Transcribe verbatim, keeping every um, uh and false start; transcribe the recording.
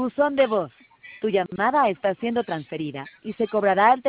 Buzón de voz. Tu llamada está siendo transferida y se cobrará el